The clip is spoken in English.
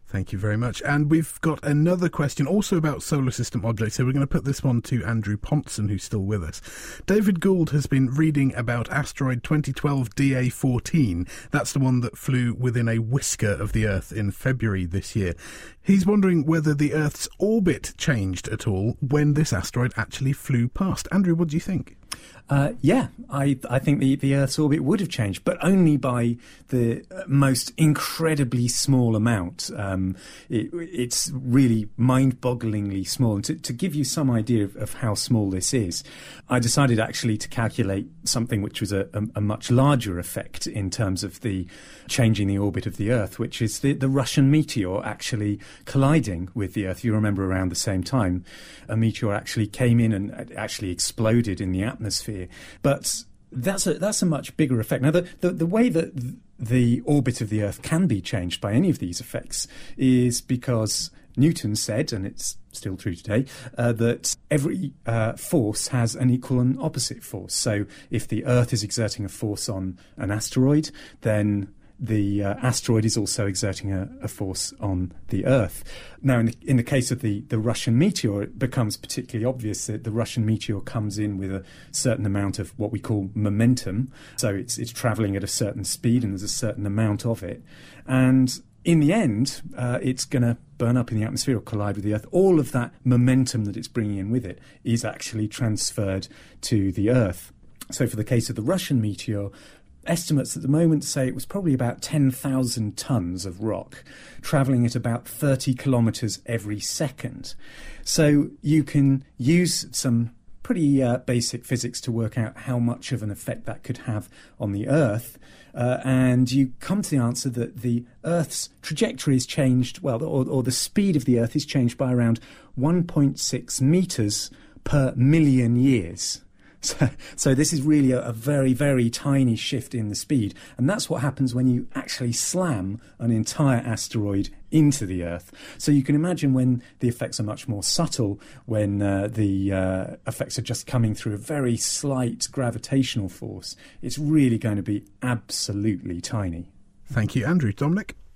Thank you very much. And we've got another question also about solar system objects. So we're going to put this one to Andrew Pontzen, who's still with us. David Gould has been reading about asteroid 2012 DA14. That's the one that flew within a whisker of the Earth in February this year. He's wondering whether the Earth's orbit changed at all when this asteroid actually flew past. Andrew, what do you think? I think the Earth's orbit would have changed, but only by the most incredibly small amount. It's really mind-bogglingly small. And to give you some idea of how small this is, I decided actually to calculate something which was a much larger effect in terms of the changing the orbit of the Earth, which is the Russian meteor actually colliding with the Earth. You remember around the same time, a meteor actually came in and actually exploded in the atmosphere. But that's a much bigger effect. Now, the way that the orbit of the Earth can be changed by any of these effects is because Newton said, and it's still true today, that every force has an equal and opposite force. So if the Earth is exerting a force on an asteroid, then the asteroid is also exerting a force on the Earth. Now, in the case of the Russian meteor, it becomes particularly obvious that the Russian meteor comes in with a certain amount of what we call momentum. So it's travelling at a certain speed, and there's a certain amount of it. And in the end, it's going to burn up in the atmosphere or collide with the Earth. All of that momentum that it's bringing in with it is actually transferred to the Earth. So for the case of the Russian meteor, estimates at the moment say it was probably about 10,000 tons of rock travelling at about 30 kilometres every second. So you can use some pretty basic physics to work out how much of an effect that could have on the Earth. And you come to the answer that the Earth's trajectory is changed, or the speed of the Earth is changed by around 1.6 metres per million years. So this is really a very, very tiny shift in the speed. And that's what happens when you actually slam an entire asteroid into the Earth. So you can imagine when the effects are much more subtle, when the effects are just coming through a very slight gravitational force, it's really going to be absolutely tiny. Thank you, Andrew. Dominic?